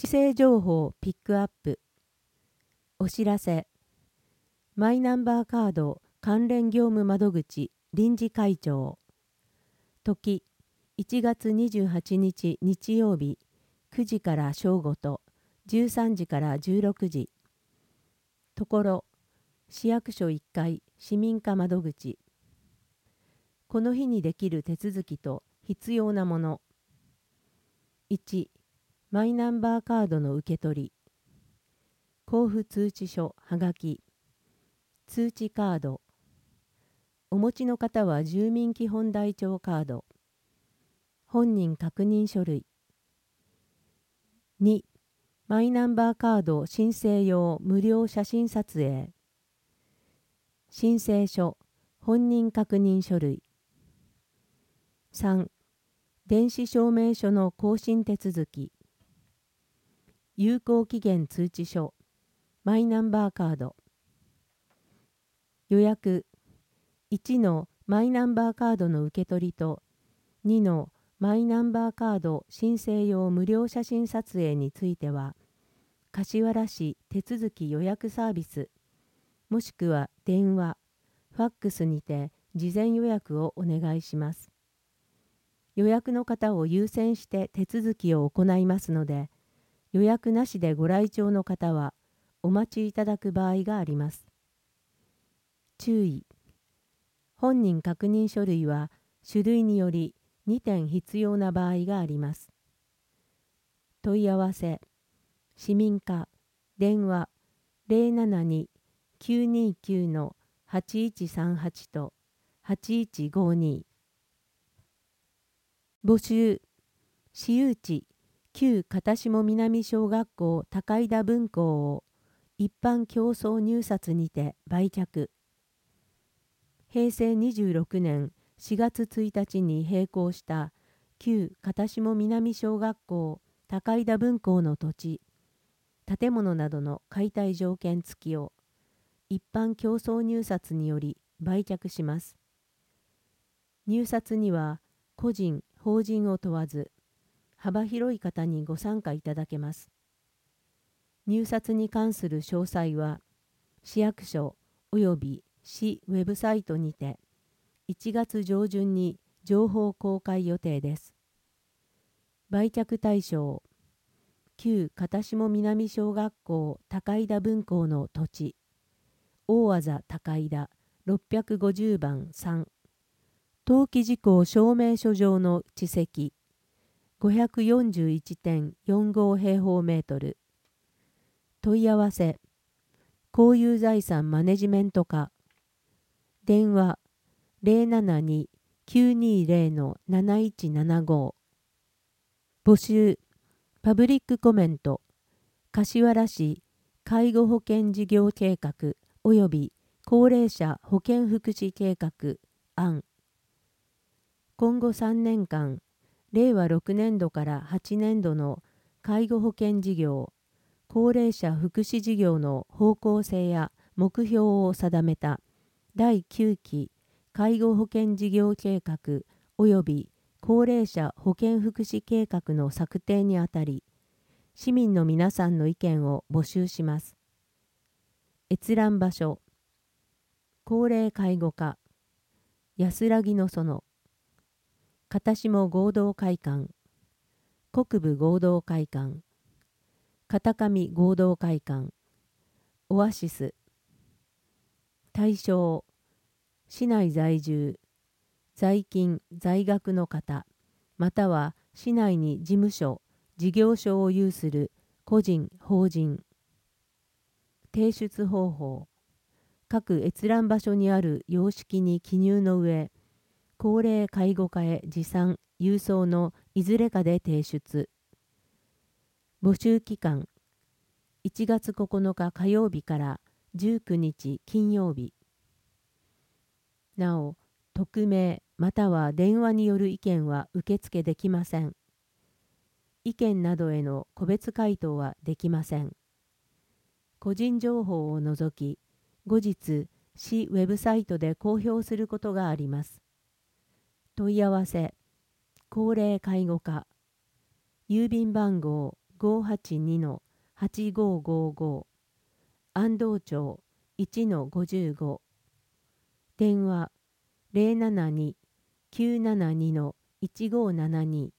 正情報ピックアップ。お知らせ。マイナンバーカード関連業務窓口臨時会長。時、1月28日日曜日、9時から正午と13時から16時。ところ、市役所1階市民課窓口。この日にできる手続きと必要なもの。1、マイナンバーカードの受け取り。交付通知書はがき。通知カード。お持ちの方は住民基本台帳カード。本人確認書類。2、マイナンバーカード申請用無料写真撮影。申請書、本人確認書類。3、電子証明書の更新手続き。有効期限通知書、マイナンバーカード。予約。1のマイナンバーカードの受け取りと2のマイナンバーカード申請用無料写真撮影については、柏原市手続き予約サービス、もしくは電話、ファックスにて事前予約をお願いします。予約の方を優先して手続きを行いますので、予約なしでご来庁の方はお待ちいただく場合があります。注意。本人確認書類は種類により2点必要な場合があります。問い合わせ。市民課電話 072-929-8138 と8152。募集。私有地旧片下南小学校高井田分校を一般競争入札にて売却。平成26年4月1日に閉校した旧片下南小学校高井田分校の土地、建物などの解体条件付きを一般競争入札により売却します。入札には個人・法人を問わず、幅広い方にご参加いただけます。入札に関する詳細は、市役所及び市ウェブサイトにて1月上旬に情報公開予定です。売却対象、旧片下南小学校高井田分校の土地、大字高井田650番3、登記事項証明書上の地積 541.45 平方メートル。問い合わせ。公有財産マネジメント課。電話 072-920-7175。募集。パブリックコメント。柏原市介護保険事業計画及び高齢者保健福祉計画案。今後3年間、令和6年度から8年度の介護保険事業、高齢者福祉事業の方向性や目標を定めた第9期介護保険事業計画及び高齢者保健福祉計画の策定にあたり、市民の皆さんの意見を募集します。閲覧場所。高齢介護課、安らぎの園、片下合同会館、国部合同会館、片上合同会館、オアシス。対象、市内在住、在勤・在学の方、または市内に事務所、事業所を有する個人・法人。提出方法。各閲覧場所にある様式に記入の上、高齢介護課へ持参・郵送のいずれかで提出。募集期間。1月9日火曜日から19日金曜日。なお、匿名または電話による意見は受付できません。意見などへの個別回答はできません。個人情報を除き、後日、市ウェブサイトで公表することがあります。問い合わせ。高齢介護課。郵便番号 582-8555安藤町 1-55 電話072-972-1572